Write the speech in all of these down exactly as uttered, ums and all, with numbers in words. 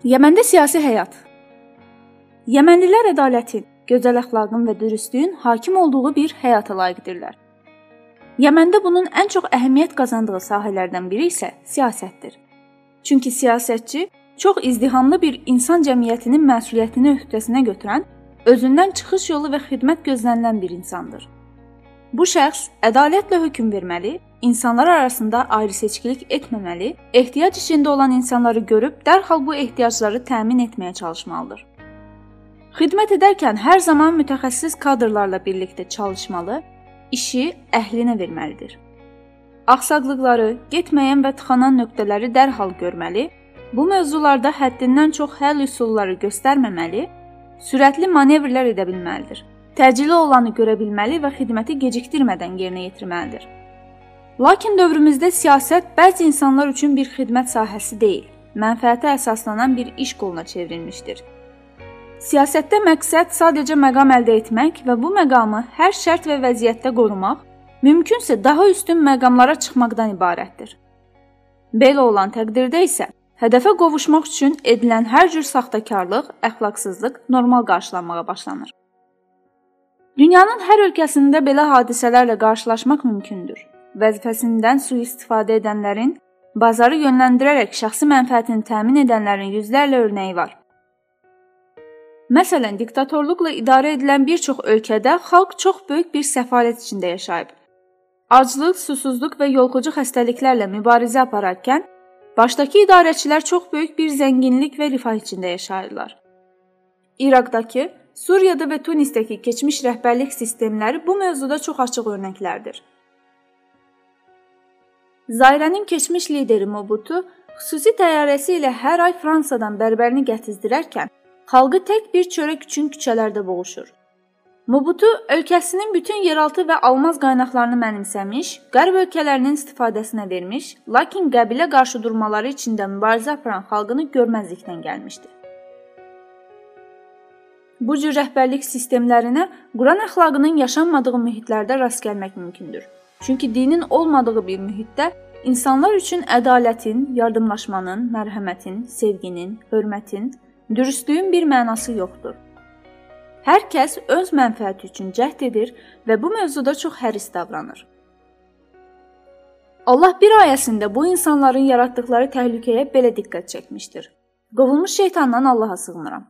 Yəməndə siyasi həyat. Yəmənlilər ədalətin, gözəl əxlaqın və dürüstlüyün hakim olduğu bir həyata layiqdirlər. Yəməndə bunun ən çox əhəmiyyət qazandığı sahələrdən biri isə siyasətdir. Çünki siyasətçi çox izdihamlı bir insan cəmiyyətinin məsuliyyətini öhdəsinə götürən, özündən çıxış yolu və xidmət gözlənilən bir insandır. Bu şəxs ədalətlə hökm verməli, insanlar arasında ayrı-seçkilik etməməli, ehtiyac içində olan insanları görüb dərhal bu ehtiyacları təmin etməyə çalışmalıdır. Xidmət edərkən hər zaman mütəxəssis kadrlarla birlikdə çalışmalı, işi əhlinə verməlidir. Axsaqlıqları, getməyən və tıxanan nöqtələri dərhal görməli, bu mövzularda həddindən çox həll üsulları göstərməməli, sürətli manevrlər edə bilməlidir. Təcili olanı görə bilməli və xidməti gecikdirmədən yerinə yetirməlidir. Lakin dövrümüzdə siyasət bəzi insanlar üçün bir xidmət sahəsi deyil, mənfəətə əsaslanan bir iş qoluna çevrilmişdir. Siyasətdə məqsəd sadəcə məqam əldə etmək və bu məqamı hər şərt və vəziyyətdə qorumaq, mümkünsə daha üstün məqamlara çıxmaqdan ibarətdir. Belə olan təqdirdə isə hədəfə qovuşmaq üçün edilən hər cür saxtakarlıq, əxlaqsızlıq normal qarşılanmağa başlanır. Dünyanın hər ölkəsində belə hadisələrlə qarşılaşmaq mümkündür. Vəzifəsindən sui-istifadə edənlərin, bazarı yönləndirərək şəxsi mənfəətini təmin edənlərin yüzlərlə örnəyi var. Məsələn, diktatorluqla idarə edilən bir çox ölkədə xalq çox böyük bir səfalət içində yaşayıb. Aclıq, susuzluq və yoluxucu xəstəliklərlə mübarizə apararkən, başdakı idarəçilər çox böyük bir zənginlik və rifah içində yaşayırlar. İraqdakı, Suriyada və Tunisdəki keçmiş rəhbərlik sistemləri bu mövzuda çox açıq örnəklərdir. Zairənin keçmiş lideri Mobutu xüsusi təyyarəsi ilə hər ay Fransadan bərbərini gətizdirərkən, xalqı tək bir çörək üçün küçələrdə boğuşur. Mobutu ölkəsinin bütün yeraltı və almaz qaynaqlarını mənimsəmiş, qərb ölkələrinin istifadəsinə vermiş, lakin qəbilə qarşıdurmaları içində mübarizə aparan xalqını görməzlikdən gəlmişdi. Bu cür rəhbərlik sistemlərinə Quran əxlaqının yaşanmadığı mühitlərdə rast gəlmək mümkündür. Çünki dinin olmadığı bir mühitdə insanlar üçün ədalətin, yardımlaşmanın, mərhəmətin, sevginin, hörmətin, dürüstlüyün bir mənası yoxdur. Hər kəs öz mənfəəti üçün cəhd edir və bu mövzuda çox həris davranır. Allah bir ayəsində bu insanların yaratdıqları təhlükəyə belə diqqət çəkmişdir. Qovulmuş şeytandan Allaha sığınıram.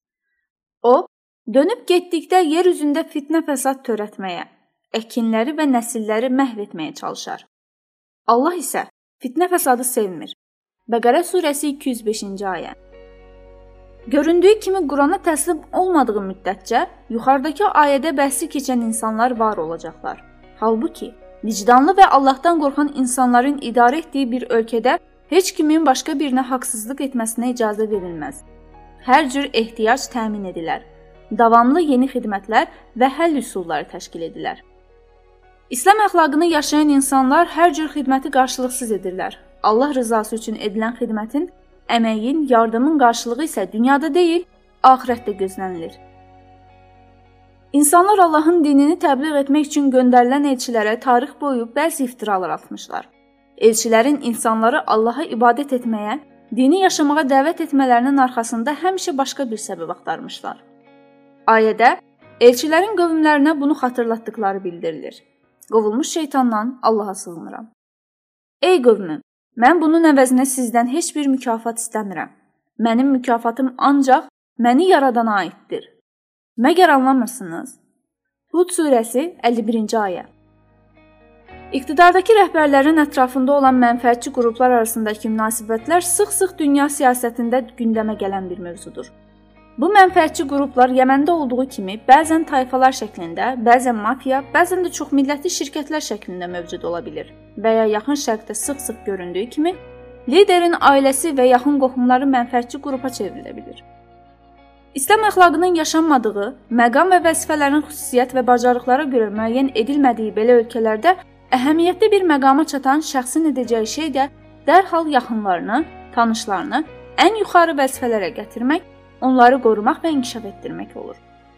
O, dönüb getdikdə yer üzündə fitnə fəsad törətməyə, əkinləri və nəsilləri məhv etməyə çalışar. Allah isə fitnə fəsadı sevmir. Bəqərə surəsi iki yüz beşinci ayə. Göründüyü kimi Qurana təslim olmadığı müddətcə, yuxarıdakı ayədə bəhsi keçən insanlar var olacaqlar. Halbuki, vicdanlı və Allahdan qorxan insanların idarə etdiyi bir ölkədə heç kimin başqa birinə haqsızlıq etməsinə icazə verilməz. Hər cür ehtiyac təmin edilər. Davamlı yeni xidmətlər və həll üsulları təşkil edilər. İslam əxlaqını yaşayan insanlar hər cür xidməti qarşılıqsız edirlər. Allah rızası üçün edilən xidmətin, əməyin, yardımın qarşılığı isə dünyada deyil, axirətdə gözlənilir. İnsanlar Allahın dinini təbliğ etmək üçün göndərilən elçilərə tarix boyu bəzi iftiralar atmışlar. Elçilərin insanları Allaha ibadət etməyə, dini yaşamağa dəvət etmələrinin arxasında həmişə başqa bir səbəb axtarmışlar. Ayədə elçilərin qövmlərinə bunu xatırlatdıqları bildirilir. Qovulmuş şeytandan Allaha sığınıram. Ey qövmüm, mən bunun əvəzinə sizdən heç bir mükafat istəmirəm. Mənim mükafatım ancaq məni yaradana aiddir. Məgər anlamırsınız? Hud surəsi əlli birinci ayə. İqtidardakı rəhbərlərin ətrafında olan mənfəətçi qruplar arasındakı münasibətlər sıx-sıx dünya siyasətində gündəmə gələn bir mövzudur. Bu mənfəətçi qruplar Yəməndə olduğu kimi bəzən tayfalar şəklində, bəzən mafiya, bəzən də çoxmillətli şirkətlər şəklində mövcud ola bilir və ya yaxın şərqdə sıx-sıx göründüyü kimi liderin ailəsi və yaxın qohumları mənfəətçi qrupa çevrilə bilir. İslam əxlaqının yaşanmadığı, məqam və vəzifələrin xüsusiyyət və bacarıqlara görə müəyyən edilmədiyi belə ölkələrdə əhəmiyyətli bir məqama çatan şəxsin edəcəyi şey də dərhal yaxınlarını, tanışlarını ən yuxarı vəzifələrə gətirmək, onları qorumaq və inkişaf etdirmək olur.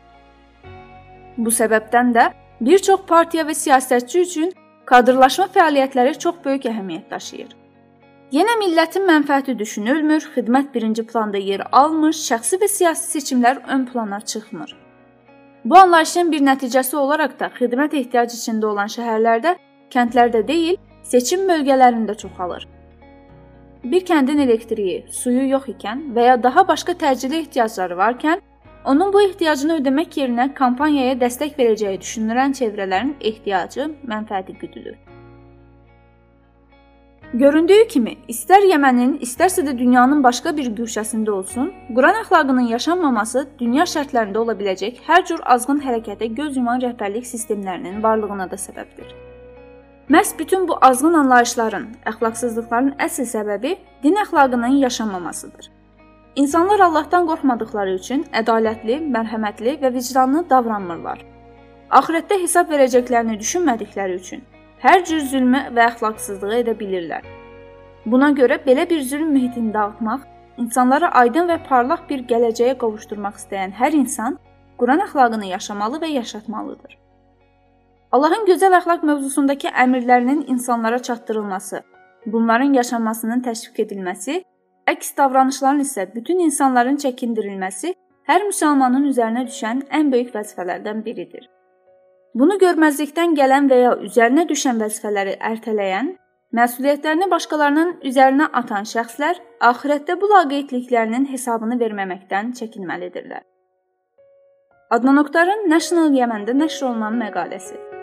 Bu səbəbdən də bir çox partiya və siyasətçi üçün kadrlaşma fəaliyyətləri çox böyük əhəmiyyət daşıyır. Yenə millətin mənfəəti düşünülmür, xidmət birinci planda yer almır, şəxsi və siyasi seçimlər ön plana çıxmır. Bu anlayışın bir nəticəsi olaraq da xidmət ehtiyacı içində olan şəhərlərdə, kəndlərdə deyil, seçim bölgələrində çoxalır. Bir kəndin elektriyi, suyu yox ikən və ya daha başqa təcili ehtiyacları varkən, onun bu ehtiyacını ödəmək yerinə kampaniyaya dəstək verəcəyi düşünülən çevrələrin ehtiyacı, mənfəəti güdülür. Göründüyü kimi, istər Yəmənin, istərsə də dünyanın başqa bir güşəsində olsun, Quran əxlaqının yaşanmaması dünya şərtlərində ola biləcək hər cür azğın hərəkətə göz yuman rəhbərlik sistemlərinin varlığına da səbəbdir. Məhz bütün bu azğın anlayışların, əxlaqsızlıqların əsl səbəbi din əxlaqının yaşanmamasıdır. İnsanlar Allahdan qorxmadıqları üçün ədalətli, mərhəmətli və vicdanlı davranmırlar. Axirətdə hesab verəcəklərini düşünmədikləri üçün hər cür zülmü və əxlaqsızlığı edə bilirlər. Buna görə belə bir zülm mühitini dağıtmaq, insanları aydın və parlaq bir gələcəyə qovuşdurmaq istəyən hər insan Quran əxlaqını yaşamalı və yaşatmalıdır. Allahın gözəl əxlaq mövzusundakı əmrlərinin insanlara çatdırılması, bunların yaşanmasının təşviq edilməsi, əks davranışların isə bütün insanların çəkindirilməsi hər müsəlmanın üzərinə düşən ən böyük vəzifələrdən biridir. Bunu görməzlikdən gələn və ya üzərinə düşən vəzifələri ertələyən, məsuliyyətlərini başqalarının üzərinə atan şəxslər axirətdə bu laqeydliklərinin hesabını verməməkdən çəkinməlidirlər. Adnan Oktarın National Yemen'də nəşr olunan məqaləsi.